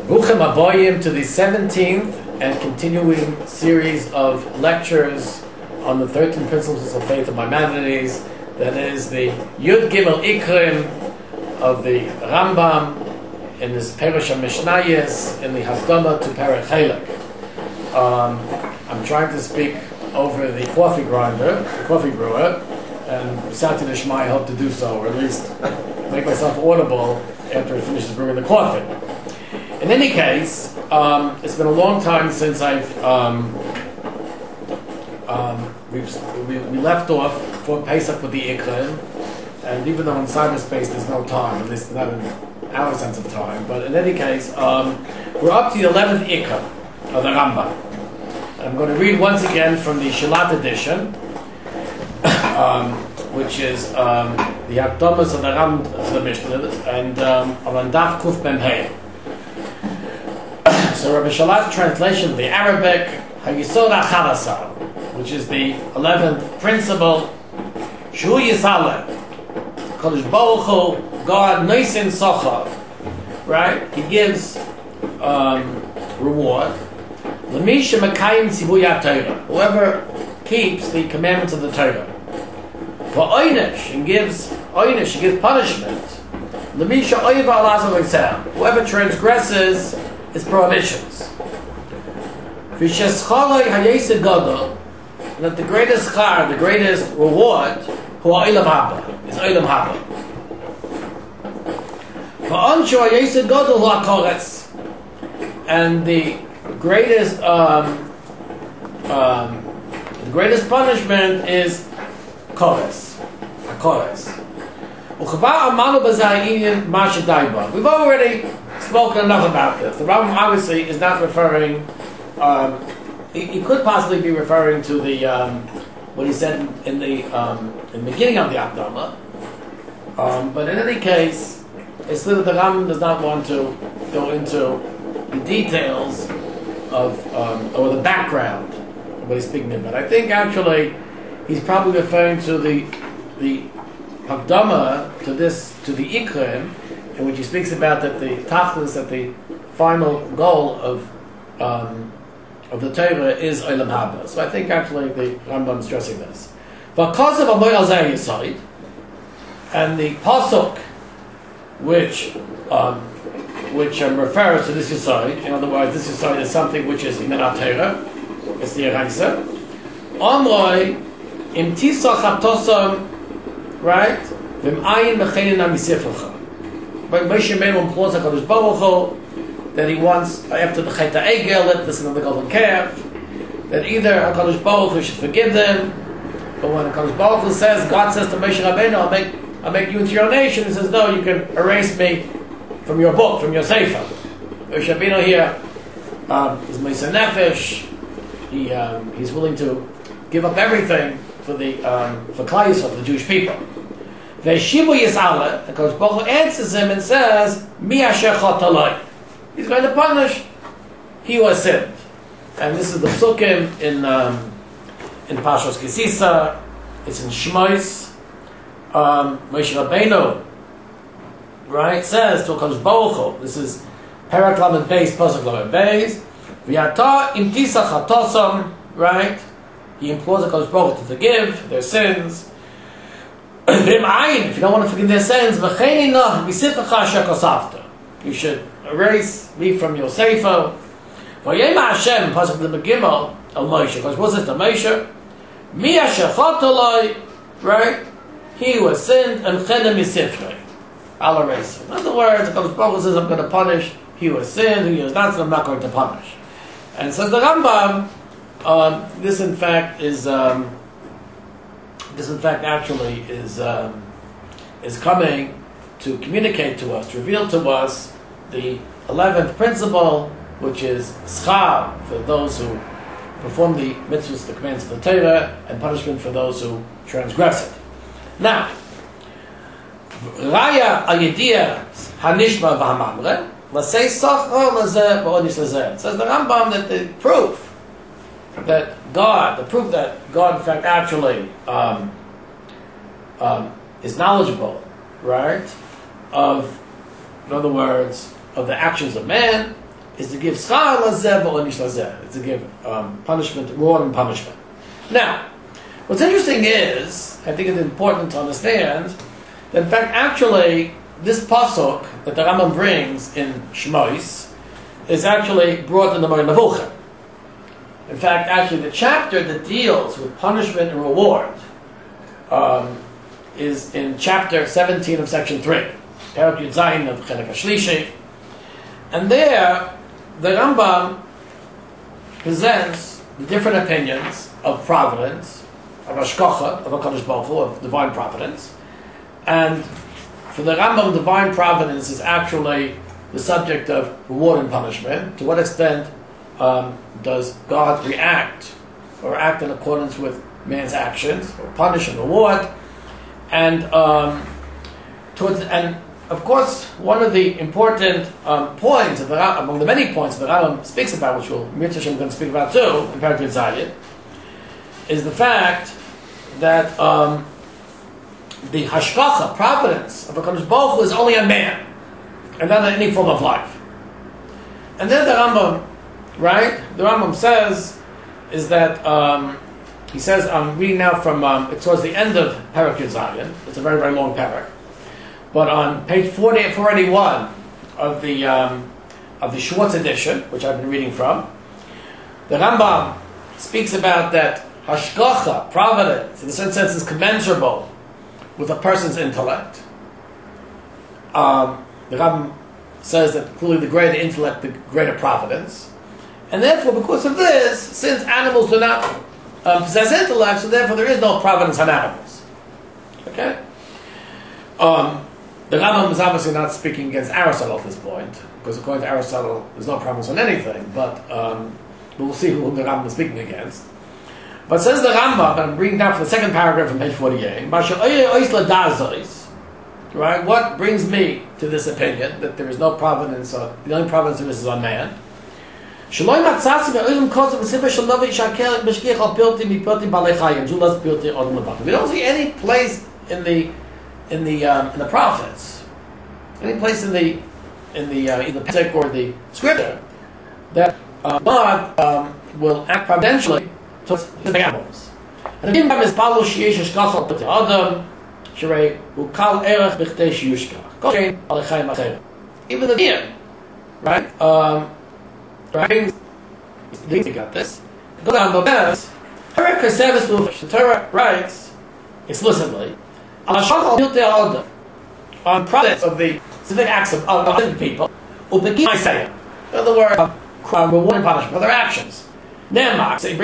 Bruchim Aboyim to the 17th and continuing series of lectures on the 13 principles of faith of Maimonides. That is the Yud Gimel Ikrim of the Rambam in this Perush HaMishnayos in the Hakdama to Perek Chelek. I'm trying to speak over the coffee grinder, the coffee brewer, and Sati Nishma, I hope to do so, or at least make myself audible after it finishes brewing the coffee. In any case, it's been a long time since we left off for Pesach with the Ikrim, and even though in cyberspace there's no time, at least not in our sense of time, but in any case, we're up to the 11th Ikrim of the Rambam. I'm going to read once again from the Shalat edition, which is the Hakdamas of the Rambam of the Mishnah, and on Daf Kuf Mem Hey. So Rabbi Shalat's translation of the Arabic, Hayisod HaChalasa, which is the 11th principle, Shu Yisale, Kodesh Baruch Hu, God Noisin Socha, right? He gives reward. L'misha Mekayim Tzivuy HaTorah, whoever keeps the commandments of the Torah. For Oynish, he gives punishment. L'misha Oyva Alazar L'Yisrael, whoever transgresses his prohibitions. V'sheschaloi hayesed gadol, that the greatest char, the greatest reward, hu ha'olam haba, is olam haba. V'anshu hayesed gadol hu ha'koretz, and the greatest punishment is koretz, ha'koretz. U'chava amanu b'zayinin ma shedai ba. We've already spoken enough about this. The Rambam obviously is not referring. He could possibly be referring to the what he said in the beginning of the Hakdama. But in any case, it's clear that the Rambam does not want to go into the details of or the background of what he's speaking about. I think actually he's probably referring to the Hakdama to the Ikrim, in which he speaks about that the tachlis, that the final goal of the Torah is olam haba. So I think actually the Rambam is stressing this. V'kasav amoy al zeh yisod, and the pasuk which refers to this yisod. In other words, this yisod is something which is in the Torah. It's the Yeraisa. Amroi im tisach hatosam, right? V'im ayin mechenin amisiflecha. But Moshe Rabbeinu implores HaKadosh Baruch Hu that he wants, after the Chet HaEgel, the sin of the golden calf, that either HaKadosh Baruch Hu should forgive them, but when HaKadosh Baruch Hu says, God says to Moshe Rabbeinu, I'll make you into your nation, he says, no, you can erase me from your book, from your Sefer. Moshe Rabbeinu here is Moshe Nefesh. He's willing to give up everything for Klal Yisrael, for the Jewish people. Veshivu Yisale, because Baruch Hu answers him and says, Mi asher chotaloi. He's going to punish he who has sinned. And this is the psukim in Parshas Kisisa. It's in Shmos. Moshe Rabbeinu, right, says to HaKadosh Baruch Hu, this is Perek Lamed Beis, Pasuk Lamed Beis, V'yata im tisach hatosam, right? He implores HaKadosh Baruch Hu to forgive their sins. If you don't want to forgive their sins, you should erase me from your sefer. Vayema Hashem, pasuk the Megillah, El Moshe, because what's it to Moshe? Mi asher chotaloi, right? He who has sinned, and chenem yisifrei, I'll erase him. In other words, the Baruch says, I'm going to punish he who has sinned, who has not sinned, I'm not going to punish. And says the Rambam, this in fact actually is coming to communicate to us, to reveal to us the 11th principle, which is schar for those who perform the mitzvahs, the commands of the Torah, and punishment for those who transgress it. Now, Raya al-Yediyah hanishma v'hamamre, l'sei socha l'zeh v'odis l'zeh. It says the Rambam that the proof that God in fact actually is knowledgeable, right, of, in other words, of the actions of man, is to give schar lazeh v'onish lazeh. It's to give punishment, reward and punishment. Now, what's interesting is, I think it's important to understand, that in fact, actually, this pasuk that the Rambam brings in Shmos is actually brought in the Moreh Nevuchim. In fact, actually, the chapter that deals with punishment and reward is in chapter 17 of section 3, Perek Yud Zayin of Chelik HaShlishi. And there, the Rambam presents the different opinions of providence, of Hashgacha, of HaKadosh Baruch Hu, of divine providence. And for the Rambam, divine providence is actually the subject of reward and punishment. To what extent does God react or act in accordance with man's actions, or punish and reward? And of course, one of the important points of the Rambam, among the many points that the Rambam speaks about, which we'll going to speak about too in Perek Yud Zayin, is the fact that the hashgacha, providence of HaKadosh Baruch Hu is only on man, and not on any form of life. And then the Rambam, right? The Rambam says is that he says, I'm reading now from it's towards the end of Perek Yud Zayin. It's a very, very long parak. But on page 481 of the Schwartz edition, which I've been reading from, the Rambam speaks about that hashgacha, providence, in a certain sense, is commensurable with a person's intellect. The Rambam says that clearly the greater intellect, the greater providence. And therefore, because of this, since animals do not possess intellect, so therefore there is no providence on animals. Okay? The Rambam is obviously not speaking against Aristotle at this point, because according to Aristotle, there's no providence on anything, but we'll see who the Rambam is speaking against. But says the Rambam, and I'm reading down from the second paragraph from page 48, right? What brings me to this opinion that there is no providence, the only providence there is on man? The We don't see any place in the prophets, any place in the either Pesach or the Scripture that God will act providentially towards his animals. And the Rambam is Palu sheyesh hashgacha b'tei adam shrei ukal erech b'chtei sheyushkach kol shein alechayim acherim. Even the deer, right? Right? They got this. The Rambam says, Torah kaseves lufish. The Torah writes explicitly on products of the specific acts of other people. In other words, reward and punishment for their actions. Ne'emak, so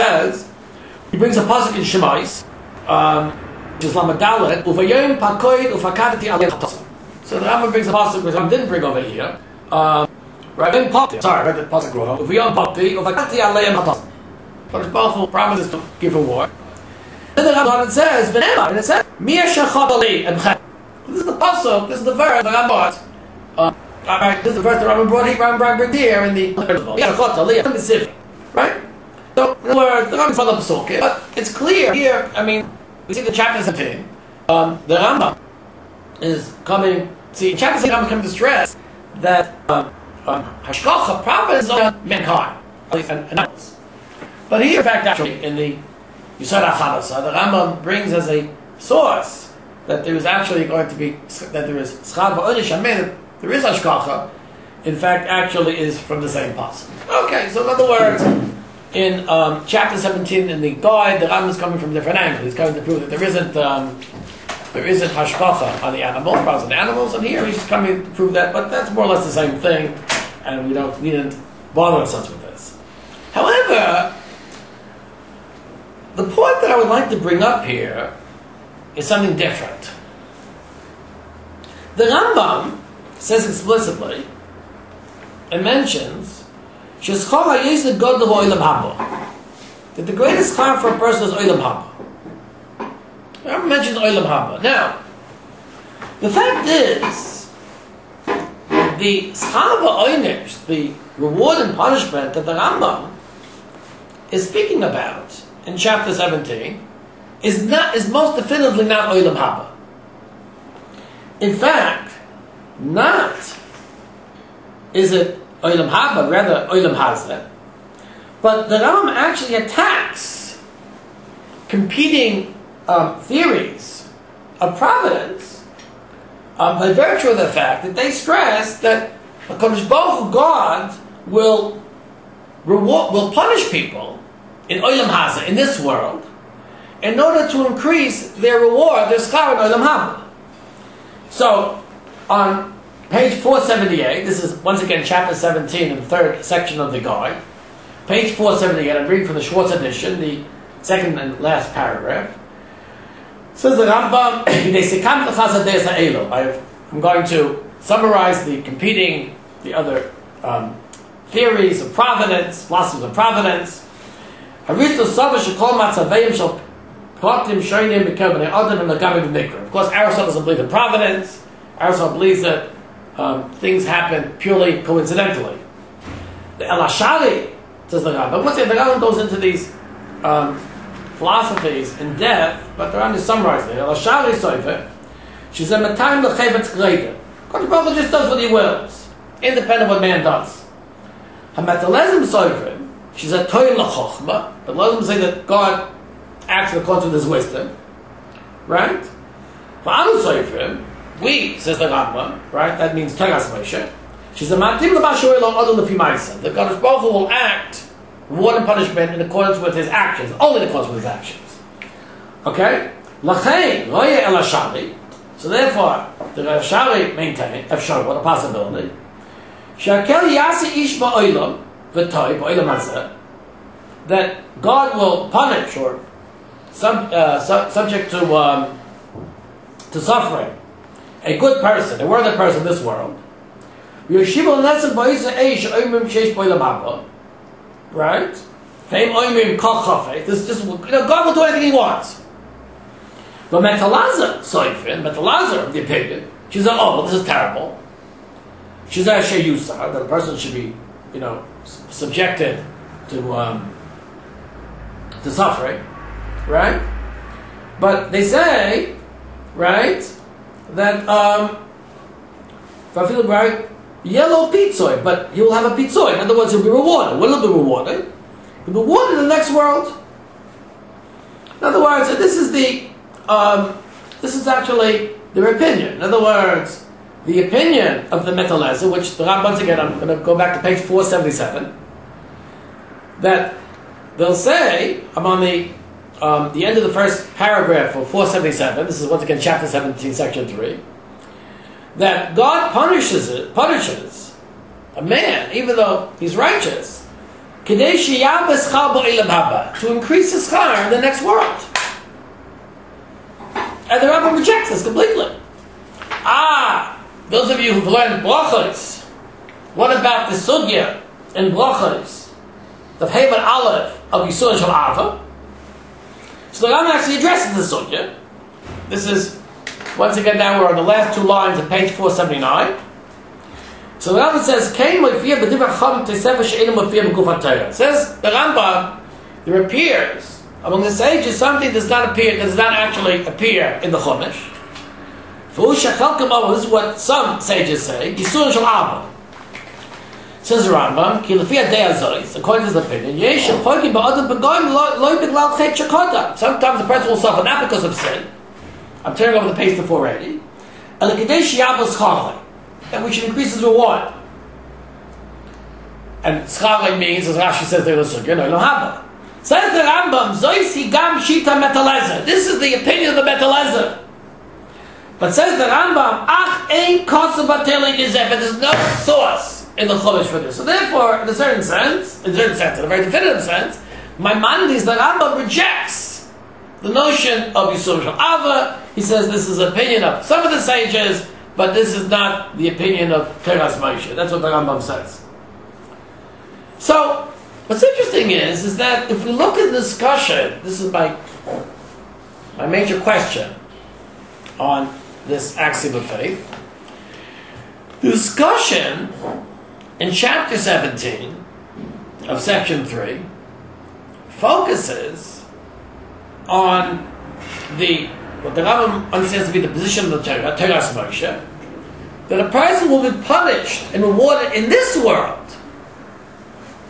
he brings a pasuk in Shemais, which is Lamed Dalet, Uvayom pakoid ufakadati alei chatosim. So the Rambam brings a pasuk which I didn't bring over here. Right, sorry, read the pasuk wrong. Uvayom pakti ufakadati alei chatosim. But Baruch Hu promises to give reward. Then the Rambam says, "V'ne'emak," and it says, "Mi eshachad ali emchem." This is the pasuk. This is the verse the Rambam. This is the verse the Rambam brought here in the eshachad ali specific. Right? So, in other words, the Rambam is from the pasuk, but it's clear here. I mean, we see the chapter 17. The Rambam is coming. See, in chapter 17, the Rambam comes to stress that hashgacha, providence, is on mankind, at least and animals. But here, in fact, actually, in the Yisod HaChanasa, the Rambam brings as a source that there is actually going to be that there is schar v'onish amen, that there is hashgacha. In fact, actually, is from the same pasuk. Okay, so in other words, in chapter 17 in the guide, the Rambam is coming from a different angle. He's coming to prove that there isn't hashgacha on the animals, on the animals, and here he's coming to prove that. But that's more or less the same thing, and we didn't bother ourselves with this. However, the point that I would like to bring up here is something different. The Rambam says explicitly and mentions that the greatest harm for a person is Olam Haba. The Rambam mentions Olam Haba. Now, the fact is, the schar v'onesh, the reward and punishment that the Rambam is speaking about in chapter 17 is most definitively not Olam Haba. In fact, not is it Olam Haba, rather Olam Hazeh. But the Rambam actually attacks competing theories of providence by virtue of the fact that they stress that HaKadosh Baruch Hu, God, will punish people in Olam Hazeh, in this world, in order to increase their reward, their schar in Olam Haba. So, on page 478, this is once again chapter 17 in the third section of the guide. Page 478, I'm reading from the Schwartz edition, the second and last paragraph. It says the Rambam, I'm going to summarize the other theories of providence, philosophies of providence. Of course, Aristotle doesn't believe in providence. Aristotle believes that things happen purely coincidentally. The El Ashari says the Rambam. Once again, the Rambam goes into these philosophies in depth, but the Rambam is summarizing it. El Ashari Sofer, she said, "Matayim lechevetz greater." God just does what He wills, independent of what man does. Hametalezim Sofer, she said, "Toyim lechochma." But let them say that God acts in accordance with His wisdom, right? For Anu Sofer, we, says the Rambam, right? That means Teras Moshe. She said, "Matim l'mashoel l'odol lefi ma'aseh." The God Baruch Hu will act reward and punishment in accordance with His actions, only in accordance with His actions. Okay? L'chein roye el Ashari. So therefore, the Ashari maintained, what a possibility. She'akel yasi ish ba'olam v'toy ba'olam hazeh, that God will punish or subject to suffering a good person, a worthy person in this world. Right? This God will do anything He wants. But Metalazer, the opinion, she said, "Oh, well, this is terrible." She said, "Sheyusar, that a person should be, subjected to suffering, right?" But they say, right, that right, yellow pizzoid, but he will have a pizzoid. In other words, he'll be rewarded. What will he be rewarded? He'll be rewarded in the next world. In other words, this is actually their opinion. In other words, the opinion of the Metalezer, which the Rambam, once again, I'm going to go back to page 477, that they'll say, I'm on the end of the first paragraph of 477, this is once again chapter 17, section 3, that God punishes a man, even though he's righteous, to increase his schar in the next world. And the Rambam rejects this completely. Those of you who've learned brachos, what about the sugya in brachos, the Hebron Aleph of Yisur Shel Ava? So the Rambam actually addresses the sugya. This is, once again, now we're on the last two lines of page 479. So the Rambam says, it says, the Rambam, there appears among the sages something does not actually appear in the Chumash. This is what some sages say. Yisur Shel Ava. Says the Rambam, according to his opinion, sometimes the person will suffer not because of sin. I'm turning over the page to 480. And we should increase his reward. And schar means, as Rashi says, there is a no haba. Says the Rambam, this is the opinion of the Metalezer. But says the Rambam, but there's no source in the Chumash for this. So therefore, in a certain sense, in a very definitive sense, Maimonides, the Rambam rejects the notion of Yisur Shel Ava. He says this is the opinion of some of the sages, but this is not the opinion of Teras Moshe. That's what the Rambam says. So, what's interesting is that if we look at the discussion, this is my major question on this axiom of faith. The discussion in chapter 17 of section 3 focuses on what the Rambam understands to be the position of the Teras Moshe, that a person will be punished and rewarded in this world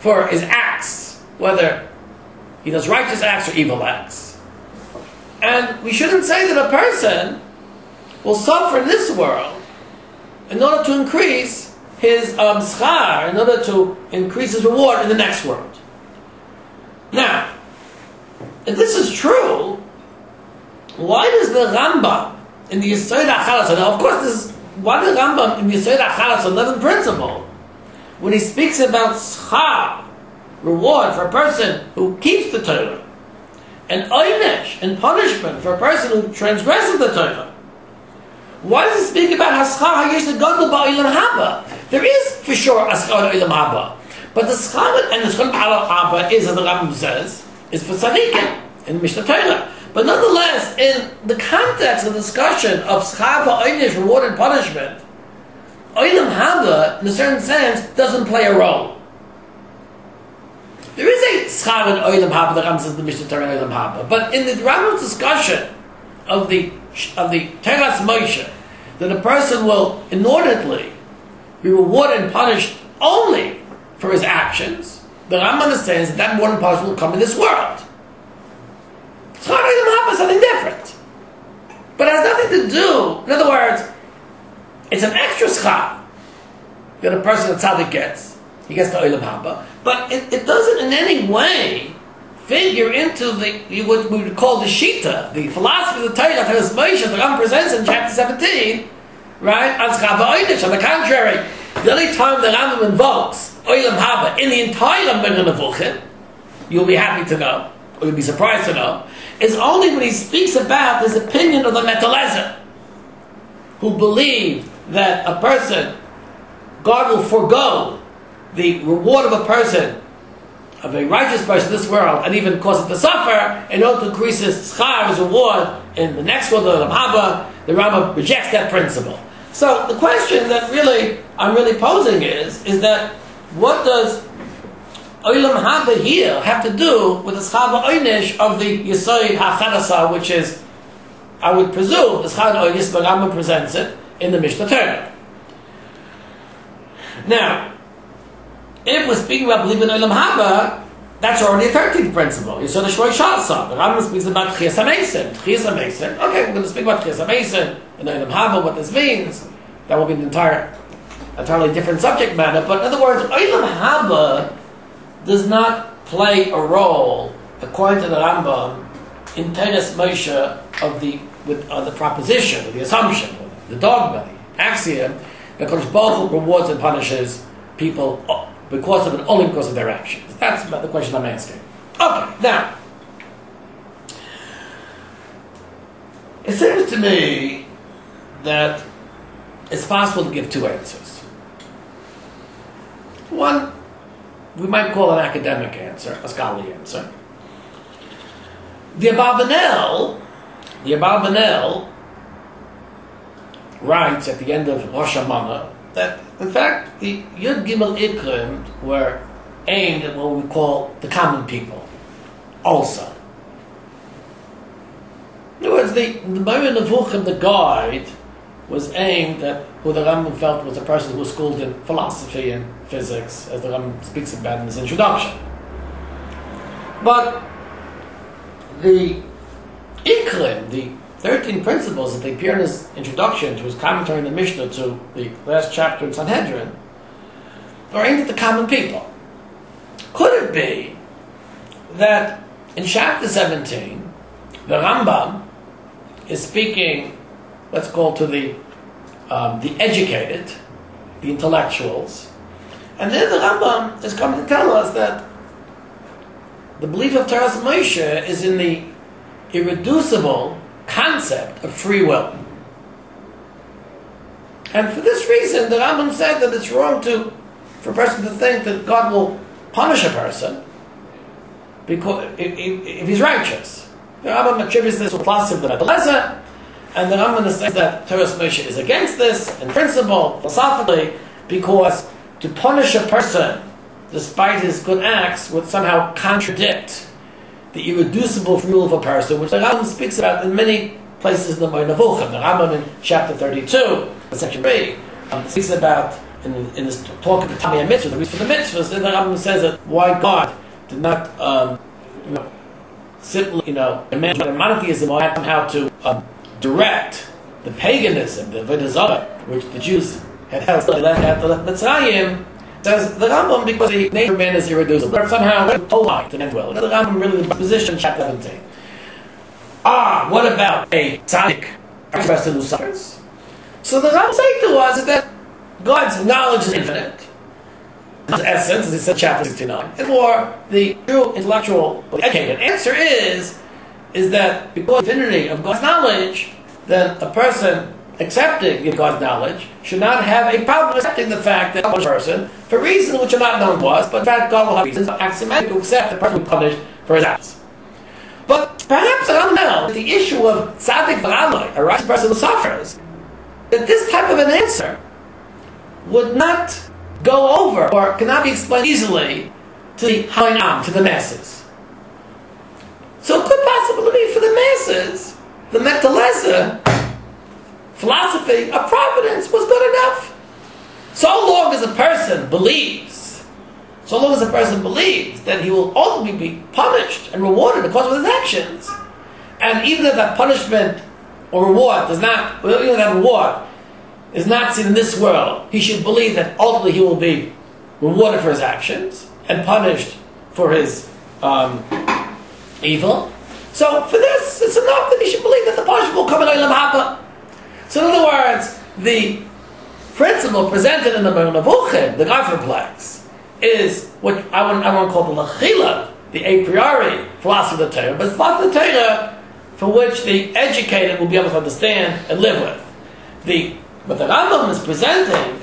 for his acts, whether he does righteous acts or evil acts. And we shouldn't say that a person will suffer in this world in order to increase his schar, in order to increase his reward in the next world. Now, if this is true, why does the Rambam in the Yesod HaChalas, now of course why does the Rambam in the Yesod HaChalas 11th principle, when he speaks about schar, reward for a person who keeps the Torah, and oynesh, and punishment for a person who transgresses the Torah, why does he speak about haschar hayesh gadol ba'olam haba? There is for sure a schar ba'olam haba, but the schar and the schar ba'olam haba is, as the Rambam says, is for tzaddikim in Mishnah Torah. But nonetheless, in the context of the discussion of schar va'onesh, reward and punishment, olam haba, in a certain sense, doesn't play a role. There is a schar and olam haba, the Rambam says in the Mishnah Torah olam haba, but in the Rambam's discussion of the Teras Moshe, that a person will inordinately be rewarded and punished only for his actions, the Rambam understands that reward and punishment will come in this world. Schar olam haba is something different, but it has nothing to do. In other words, it's an extra schar that a person at tzaddik gets. He gets the olam haba, but it doesn't in any way figure into what we would call the shita, the philosophy of the Torah, Teras Moshe, the Rambam presents in chapter 17, right? On schar va'onesh. On the contrary, the only time the Rambam invokes olam haba in the entire Moreh Nevuchim, you'll be happy to know, or you'll be surprised to know, is only when he speaks about his opinion of the Metalezer, who believe that a person, God will forego the reward of a person, of a righteous person in this world, and even cause it to suffer, in order to increase his schar, his reward, in the next world, the Olam Haba. The Rambam rejects that principle. So the question that I'm really posing is that what does Olam Haba here have to do with the schar va'onesh of the Yesod HaChalasa, which is, I would presume, the schar va'onesh, the Rambam presents it in the Mishnah Torah. Now, if we're speaking about believing in Olam Haba, that's already a 13th principle. You saw the Shlosh Shasa. The Rambam speaks about Tchias HaMesim. Tchias HaMesim. Okay, we're going to speak about Tchias HaMesim and Olam Haba, what this means. That will be an entirely different subject matter. But in other words, Olam Haba does not play a role, according to the Rambam, in Teras Moshe of the proposition, or the assumption, or the dogma, the axiom, that Kodesh Baruch Hu rewards and punishes people because of it, only because of their actions. That's about the question I'm asking. Okay, now, it seems to me that it's possible to give two answers. One, we might call an academic answer, a scholarly answer. The Abarbanel writes at the end of Rosh Hashanah that, in fact, the Yud Gimel Ikrim were aimed at what we call the common people, also. In other words, the Moreh Nevuchim, the guide, was aimed at who the Rambam felt was a person who was schooled in philosophy and physics, as the Rambam speaks about in his introduction. But the Ikrim, the 13 principles that they appear in his introduction to his commentary in the Mishnah to the last chapter in Sanhedrin, are aimed at the common people. Could it be that in chapter 17, the Rambam is speaking, let's call to the educated, the intellectuals, and then the Rambam is coming to tell us that the belief of Teras Moshe is in the irreducible concept of free will. And for this reason, the Rambam said that it's wrong for a person to think that God will punish a person because if he's righteous. The Rambam attributes this to the philosophy of the Metalezer, and the Rambam says that Teras Moshe is against this in principle, philosophically, because to punish a person despite his good acts would somehow contradict the irreducible free will of a person, which the Rambam speaks about in many places in the Moreh Nevuchim. The Rambam in chapter 32, section 3, speaks about in this talk of the Tamei Mitzvah, the reason for the mitzvahs, then the Rambam says that why God did not, simply, imagine monotheism or how to direct the paganism, the Avodah Zarah, which the Jews had held after the Mitzrayim. Says the Rambam, because the nature of man is irreducible, but somehow told light to men dwell. The Rambam really the position, chapter 17. What about a tzaddik, a person who suffers? So the Rambam saying to us is that God's knowledge is infinite. His essence, as he said, chapter 69. And for the true intellectual educated answer is that because of the infinity of God's knowledge, then a person accepting God's knowledge should not have a problem accepting the fact that a person, for reasons which are not known to us, but in fact God will have reasons axiomatic to accept the person will be punished for his acts. But perhaps I don't know the issue of tzaddik v'raloi, a righteous person who suffers, that this type of an answer would not go over or cannot be explained easily to the Hainam, to the masses. So it could possibly be for the masses, the Metaleza philosophy of providence was good enough. So long as a person believes that he will ultimately be punished and rewarded because of his actions, and even if that punishment or reward is not seen in this world, he should believe that ultimately he will be rewarded for his actions and punished for his evil. So for this, it's enough that he should believe that the punishment will come in Olam Haba. So in other words, the principle presented in the Nevuchim, the Gafferplex, is what I want to call the Lechila, the a priori philosophy of the Torah, but it's not the Torah for which the educated will be able to understand and live with. What the Rambam is presenting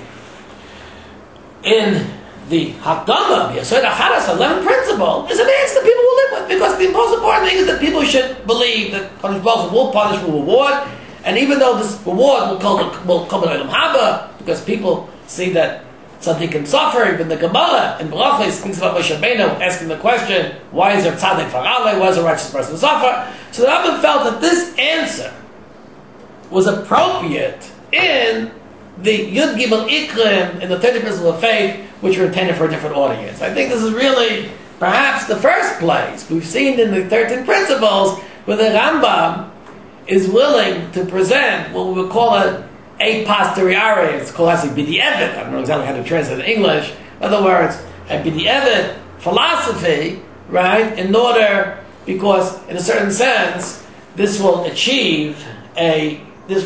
in the Hakdama, the Yesod HaChadas, 11 principle, is an answer that people will live with, because the most important thing is that people should believe that Kadosh Baruch Hu will punish, will reward, and even though this reward will come in Olam Haba, because people see that tzaddik can suffer, even the Kabbalah in Berachos speaks about Moshe Rabbeinu asking the question, why is there tzaddik v'raloi, why is a righteous person suffer? So the Rambam felt that this answer was appropriate in the Yud Gimel Ikrim, in the 30 Principles of Faith, which were intended for a different audience. I think this is really perhaps the first place we've seen in the 13 Principles where the Rambam is willing to present what we would call a posteriori. It's called as a b'di'evet. I don't know exactly how to translate it in English. In other words, a b'di'evet philosophy, right? Because in a certain sense, this will achieve a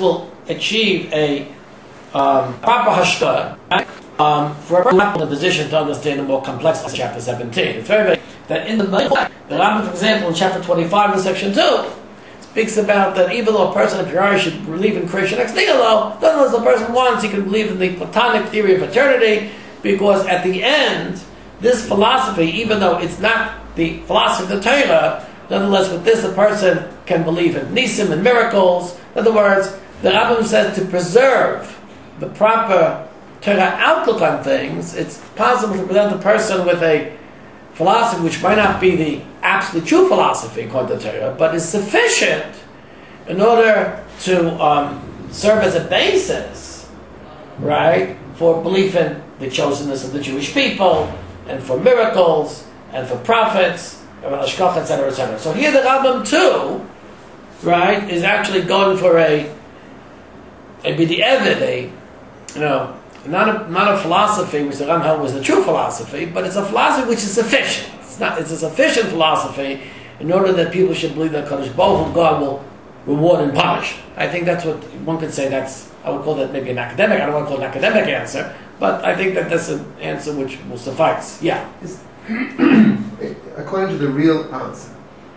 proper hashka, right? For a person in a position to understand a more complex chapter 17. It's very that in the Bible, the Rambam, for example, in chapter 25 in section 2, speaks about that even though a person a priori should believe in creation ex nihilo, nonetheless the person wants, he can believe in the Platonic theory of eternity, because at the end, this philosophy, even though it's not the philosophy of the Torah, nonetheless with this a person can believe in nisim and miracles. In other words, the Rambam says to preserve the proper Torah outlook on things, it's possible to present a person with a philosophy which might not be the absolute true philosophy according to Torah, but is sufficient in order to serve as a basis, right, for belief in the chosenness of the Jewish people, and for miracles, and for prophets, and hashgacha, etc., etc. So here the Rambam too, right, is actually going for a b'di'evet, not a philosophy which the Rambam held was the true philosophy, but it's a philosophy which is sufficient. It's a sufficient philosophy in order that people should believe that Kadosh Baruch Hu, God, will reward and punish. I think that's what one could say. I would call that maybe an academic. I don't want to call it an academic answer, but I think that that's an answer which will suffice. Yeah. According to the real answer,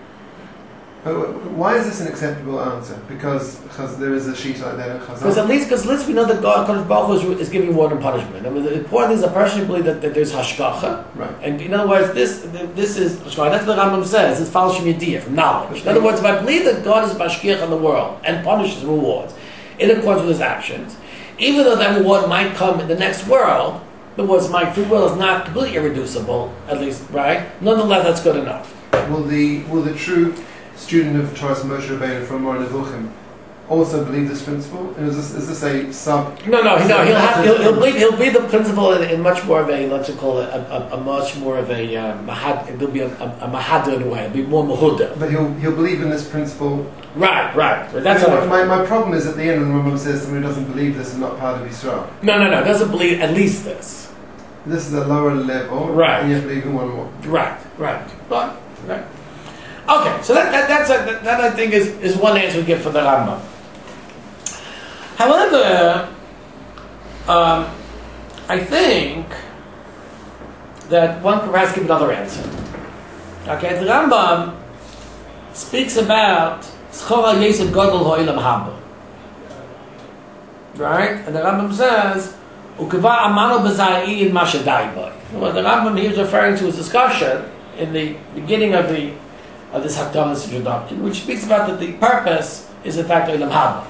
why is this an acceptable answer? Because there is a sheet like that in Chazal. Because at least we know that God, Kadosh Baruch Hu, is giving reward and punishment. I mean, the important thing is a person should believe that there's hashgacha, right? And in other words, this is hashgacha. That's what the Rambam says. It's false shemidiyah, from knowledge. In other words, if I believe that God is mashgiach on the world and punishes and rewards in accordance with His actions, even though that reward might come in the next world, in other words, my free will is not completely irreducible, at least, right? Nonetheless, that's good enough. Will the true student of Torah Moshe Rabbeinu from Moreh Nevuchim also believe this principle? And is this a sub? No. He'll be the principal in much more of a, let's call it a much more of a mahad. It'll be a mahada in a way. It'll be more mahuda. But he'll believe in this principle. Right. That's what my problem is at the end when Rambam says someone who doesn't believe this is not part of Yisrael. No. Doesn't believe at least this. This is a lower level, right? And you have to believe in one more. Right. Okay, so that I think is one answer we give for the Rambam. However, I think that one could perhaps give another answer. Okay, the Rambam speaks about Schora Yesod Gadol Ha'olam Haba. Right? And the Rambam says, Ukeva Amano B'Zai in Masha Daibai. What the Rambam here is referring to is discussion in the beginning of this Hakdamah introduction, which speaks about that the purpose is in fact Olam Haba.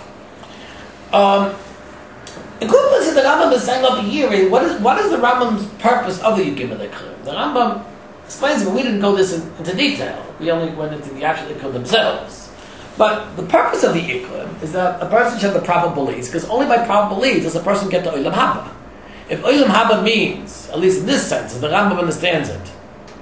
Equivalent to the Rambam is saying over here, what is the Rambam's purpose of the Yud Gimel Ikrim? The Rambam explains, but we didn't go this into detail. We only went into the actual Ikrim themselves. But the purpose of the Ikrim is that a person should have the proper beliefs, because only by proper beliefs does a person get to Olam Haba. If Olam Haba means, at least in this sense, as the Rambam understands it,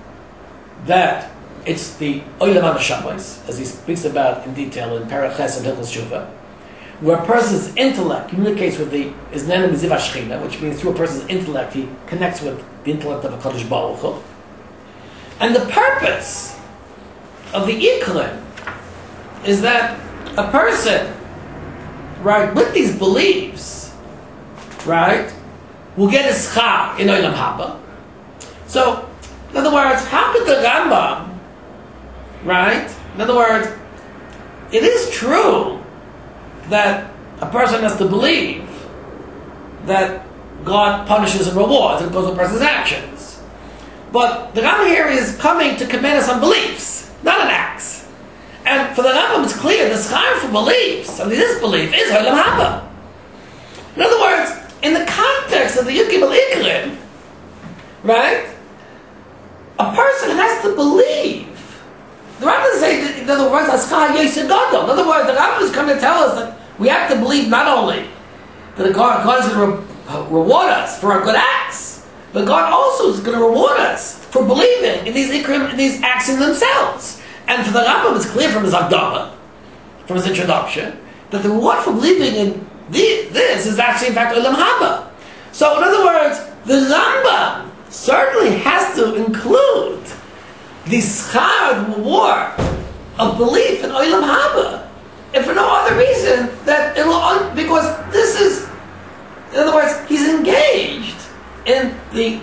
that it's the Olam HaNeshamas, as he speaks about in detail in Perek Ches and Hilchos Shuvah, where a person's intellect communicates with his Nenu Miziv HaShechina, which means through a person's intellect he connects with the intellect of HaKadosh Baruch Hu. And the purpose of the Ikrim is that a person, right, with these beliefs, right, will get a schar in Olam Haba. So, in other words, how could the Rambam, right? In other words, it is true that a person has to believe that God punishes and rewards because of a person's actions. But the Rambam here is coming to command us on beliefs, not on acts. And for the Rambam, it's clear the schar for beliefs, and this belief is Olam Haba. In other words, in the context of the Yud Gimel Ikrim, right? A person has to believe. The Rambam doesn't say, in other words, Askar Yesod Gadol. In other words, the Rambam is coming to tell us that we have to believe not only that God is going to reward us for our good acts, but God also is going to reward us for believing in these Ikrim, in these acts in themselves. And for the Rambam, it's clear from his Hakdamah, from his introduction, that the reward for believing in this is actually, in fact, Olam Haba. So, in other words, the Rambam certainly has to include the schar reward of belief in Olam Haba, if for no other reason that it will, because this is, in other words, he's engaged in the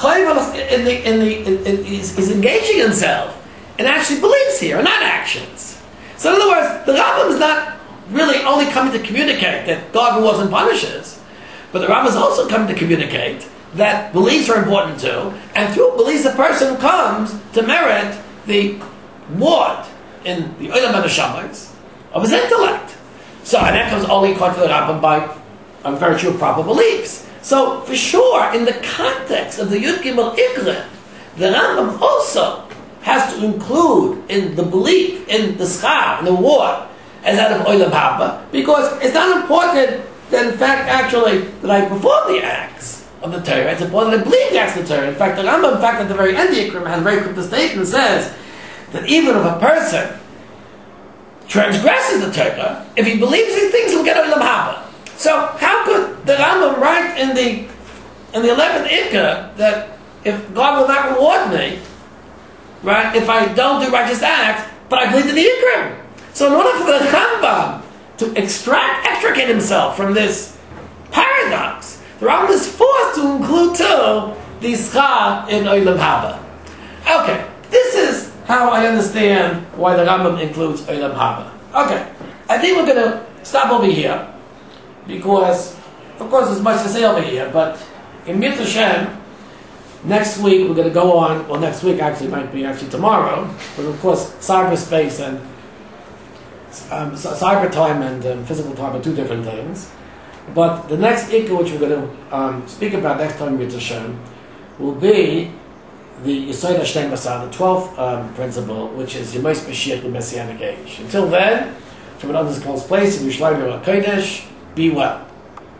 he's engaging himself in actually beliefs here, not actions. So, in other words, the Rambam is not really only coming to communicate that God rewards and punishes, but the Rambam is also coming to communicate that beliefs are important too, and through beliefs a person comes to merit the reward in the Olam HaNeshamas of his intellect. So, and that comes only according to the Rambam by virtue of proper beliefs. So, for sure, in the context of the Yud Gimel Ikrim, the Rambam also has to include in the belief, in the schar, in the reward, as that of Olam Haba, because it's not important that in fact actually that I perform the acts of the Torah. It's important that I believe the acts of the Torah. In fact, the Rambam, in fact, at the very end of the Ikrim has a very cryptic statement that says that even if a person transgresses the Torah, if he believes these things, he'll get Olam Haba. So how could the Rambam write in the 11th Ikra that if God will not reward me, right, if I don't do righteous acts, but I believe in the Ikrim? So in order for the Rambam to extricate himself from this paradox, the Rambam is forced to include too the schar in Olam Haba. Okay, this is how I understand why the Rambam includes Olam Haba. Okay, I think we're going to stop over here because, of course, there's much to say over here, but in Mitzvah Shem, next week we're going to go on, well, next week actually might be actually tomorrow, but of course, cyberspace and cyber time and physical time are two different things. But the next Ikka which we're going to speak about next time with Hashem will be the Yesod HaShnei Masah, the 12th principle, which is Yemos Mashiach, the Messianic age. Until then, from an undisclosed place in Yerushalayim or Kodesh. Be well.